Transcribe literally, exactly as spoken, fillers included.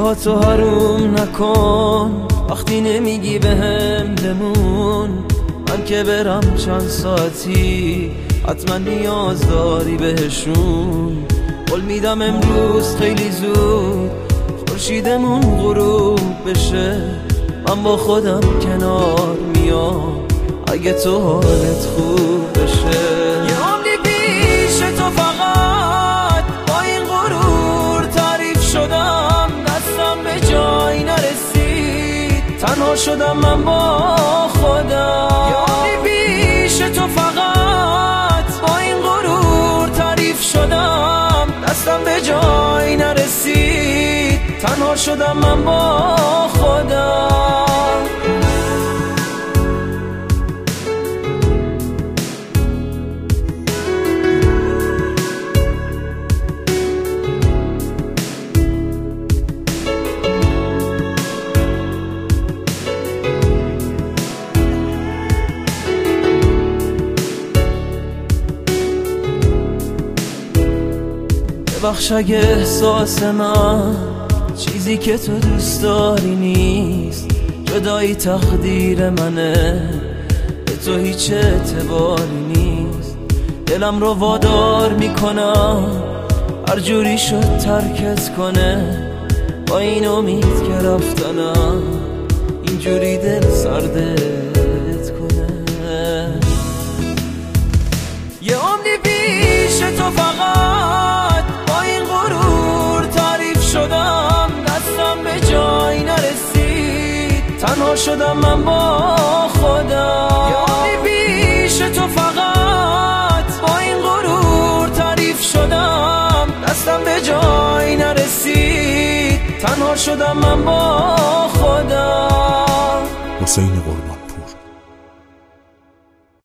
ها تو حروم نکن، وقتی نمیگی بهم بمون. من که برم چند ساعتی حتما نیاز داری بهشون. قول میدم امروز خیلی زود خورشیدمون غروب بشه، من با خودم کنار میام اگه تو حالت خوب بشه. یه عمری پیش تو فقط با این غرور تعریف شدم، دستم به جای نرسید، تنها شدم من با خودم. یه عمری پیش تو فقط با این غرور تعریف شدم، دستم به جای نرسید، تنها شدم من با خودم. ببخش اگه احساس من چیزی که تو دوست داری نیست، جدایی تقدیر منه، به تو هیچ اعتباری نیست. دلم رو وادار میکنم هر جوری شد ترکت کنه، با این امید که رفتنم اینجوری دل سردت کنه. یه عمری پیش تو فقط با این غرور تعریف شدم، دستم به جای نرسید، تنها شدم من با خودم. یه عمری پیش تو فقط با این غرور تعریف شدم، دستم به جای نرسید، تنها شدم من با خودم. حسین قربانی.